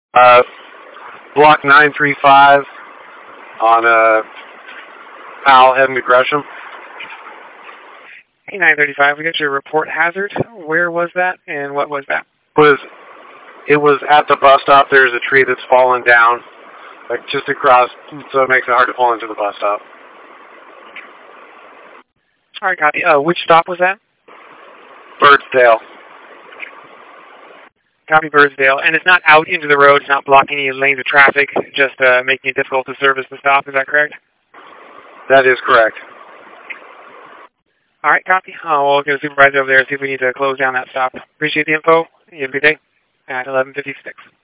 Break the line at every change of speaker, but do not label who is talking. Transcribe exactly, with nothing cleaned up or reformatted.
Uh, block nine three five on uh, Powell heading to Gresham.
Hey, nine thirty-five, we got your report hazard. Where was that, and what was that?
Was It was at the bus stop. There's a tree that's fallen down, like just across, so it makes it hard to pull into the bus stop.
All right, copy. Uh, which stop was that?
Birdsdale.
Copy, Birdsdale. And it's not out into the road, it's not blocking any lanes of traffic, just uh, making it difficult to service the stop, is that correct?
That is correct.
All right, copy. Uh, we'll get a supervisor over there and see if we need to close down that stop. Appreciate the info. You have a good day at eleven fifty-six.